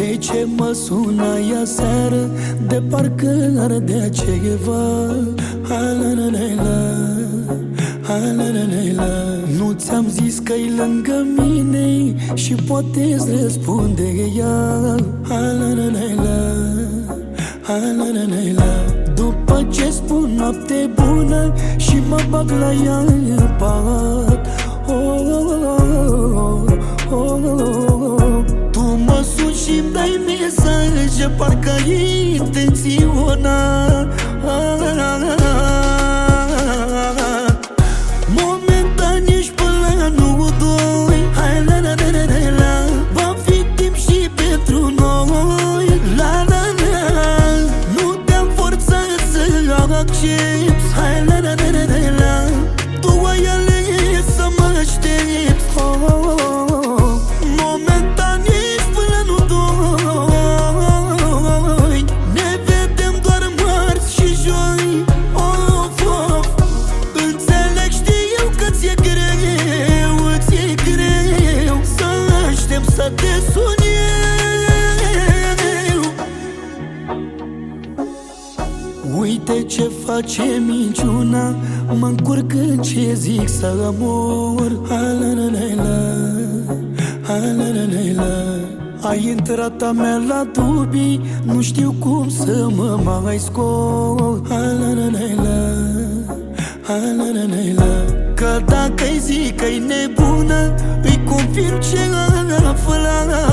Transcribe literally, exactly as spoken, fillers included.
De ce mă sunai aseară, de parcă ardea ceva? Alalala, alalala. Nu ți-am zis că-i lângă mine și poate-ți răspunde ea? Alalala, alalala. După ce spun noapte bună și mă bag la ea în pat, oh, oh, oh, oh, oh, oh. Tu mă suni și-mi dai mesaje, parcă-i intenționat. Momentan ești până la unu doi. Hai la la la la la. Va fi timp și pentru noi. La la la. Nu te-am forțat să accepti. Hai la la la la la. Tu ai ales să mă aștepți. Oh, oh, oh, oh. Momentan ești până la unu doi. Ne vedem doar marți și joi. Of, of. Înțeleg, știu că ți-e greu, ți-e greu să aștept să te sun eu. Uite ce face minciuna, mă încurc în ce zic să mor. Alalala, alalala. Ai intrat a mea la dubii, nu știu cum să mă mai scot. Alalala, alalala. Că dacă-i zic că-i nebună, îi confirm ce afla.